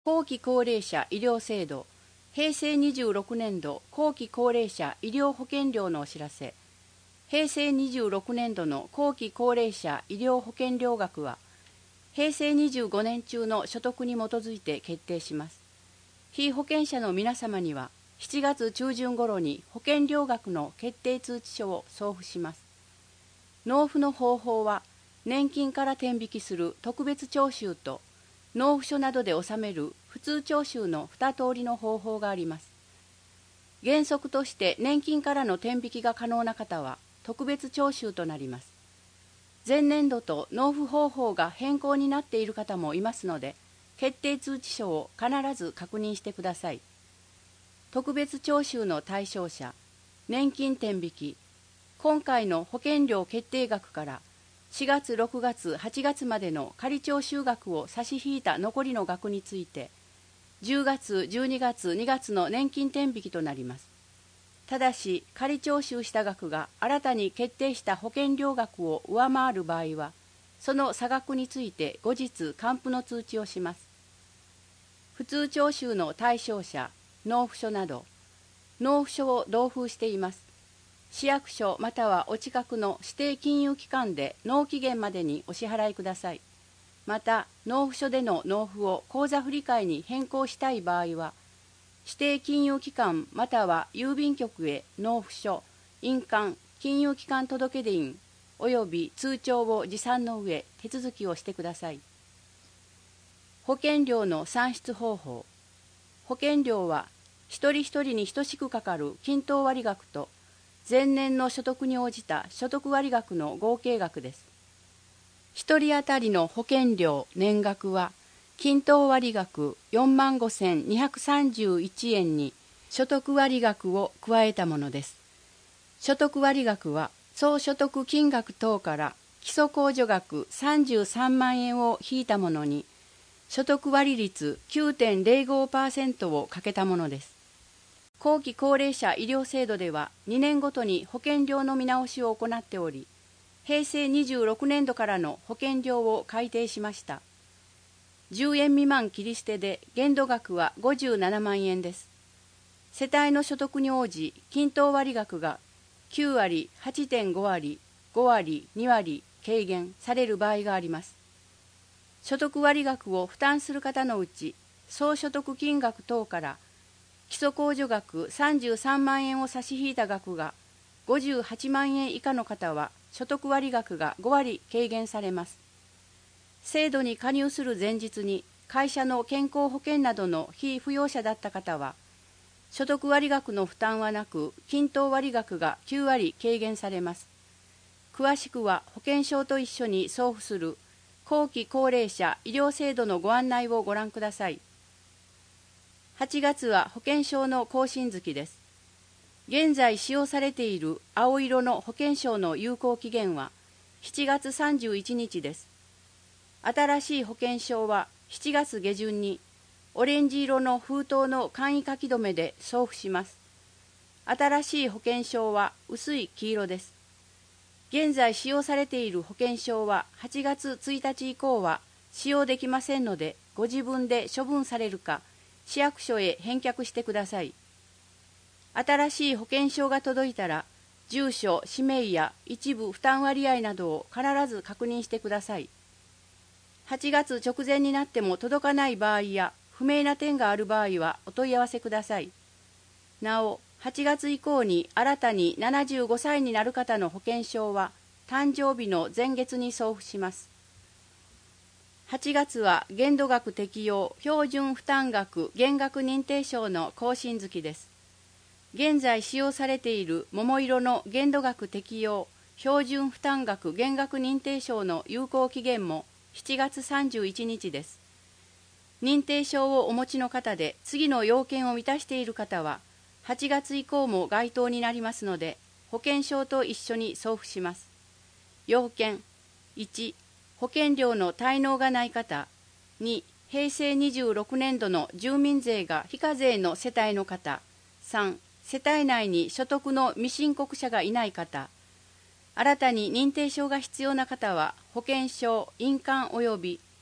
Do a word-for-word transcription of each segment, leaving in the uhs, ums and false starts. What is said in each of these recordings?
後期高齢者医療制度へいせいにじゅうろくねんど後期高齢者医療保険料のお知らせ。へいせいにじゅうろくねんどの後期高齢者医療保険料額はへいせいにじゅうごねん中の所得に基づいて決定します。被保険者の皆様にはしちがつ中旬頃に保険料額の決定通知書を送付します。納付の方法は年金から転引きする特別徴収と納付書などで納める普通徴収のに通りの方法があります。原則として年金からの転引きが可能な方は特別徴収となります。前年度と納付方法が変更になっている方もいますので、決定通知書を必ず確認してください。特別徴収の対象者、年金転引き、今回の保険料決定額からしがつ、ろくがつ、はちがつまでの仮徴収額を差し引いた残りの額について、じゅうがつ、じゅうにがつ、にがつの年金転引きとなります。ただし、仮徴収した額が新たに決定した保険料額を上回る場合は、その差額について後日還付の通知をします。普通徴収の対象者、納付書など、納付書を同封しています。市役所またはお近くの指定金融機関で納期限までにお支払いください。また、納付書での納付を口座振替に変更したい場合は、指定金融機関または郵便局へ納付書、印鑑、金融機関届出印および通帳を持参の上、手続きをしてください。保険料の算出方法。保険料は、一人一人に等しくかかる均等割額と、前年の所得に応じた所得割額の合計額です。一人当たりの保険料年額は、均等割額よんまんごせんにひゃくさんじゅういちえんに所得割額を加えたものです。所得割額は、総所得金額等から基礎控除額さんじゅうさんまんえんを引いたものに、所得割率 きゅうてんぜろごパーセント をかけたものです。後期高齢者医療制度ではにねんごとに保険料の見直しを行っており、へいせいにじゅうろくねんどからの保険料を改定しました。じゅうえん未満切り捨てで限度額はごじゅうななまんえんです。世帯の所得に応じ、均等割額がきゅうわり、はちてんごわり、ごわり、にわり軽減される場合があります。所得割額を負担する方のうち、総所得金額等から基礎控除額さんじゅうさんまんえんを差し引いた額がごじゅうはちまんえん以下の方は所得割額がごわり軽減されます。制度に加入する前日に会社の健康保険などの被扶養者だった方は所得割額の負担はなく均等割額がきゅうわり軽減されます。詳しくは保険証と一緒に送付する後期高齢者医療制度のご案内をご覧ください。はちがつは保険証の更新月です。現在使用されている青色の保険証の有効期限はしちがつさんじゅういちにちです。新しい保険証はしちがつげじゅんにオレンジ色の封筒の簡易書き留めで送付します。新しい保険証は薄い黄色です。現在使用されている保険証ははちがつついたち以降は使用できませんので、ご自分で処分されるか、市役所へ返却してください。新しい保険証が届いたら、住所、氏名や一部負担割合などを必ず確認してください。はちがつ直前になっても届かない場合や不明な点がある場合はお問い合わせください。なお、はちがつ以降に新たにななじゅうごさいになる方の保険証は誕生日の前月に送付します。はちがつは限度額適用標準負担額減額認定証の更新月です。現在使用されている桃色の限度額適用標準負担額減額認定証の有効期限もしちがつさんじゅういちにちです。認定証をお持ちの方で次の要件を満たしている方ははちがつ以降も該当になりますので、保険証と一緒に送付します。要件いち、保険料の滞納がない方。に、へいせいにじゅうろくねんどの住民税が非課税の世帯の方。さん、世帯内に所得の未申告者がいない方。新たに認定証が必要な方は保険証、印鑑及び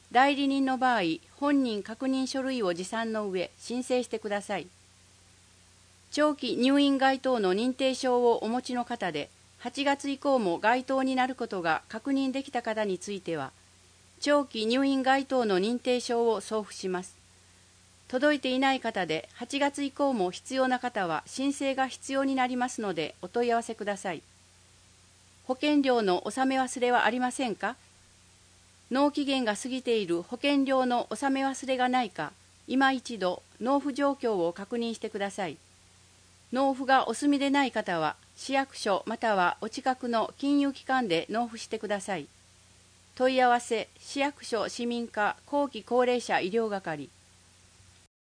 代理人の場合、本人確認書類を持参の上、申請してください。長期入院該当の認定証をお持ちの方で、はちがつ以降も該当になることが確認できた方については、長期入院該当の認定証を送付します。届いていない方で、はちがつ以降も必要な方は申請が必要になりますので、お問い合わせください。保険料の納め忘れはありませんか？納期限が過ぎている保険料の納め忘れがないか、今一度納付状況を確認してください。納付がお済みでない方は、市役所またはお近くの金融機関で納付してください。問い合わせ、市役所市民課後期高齢者医療係。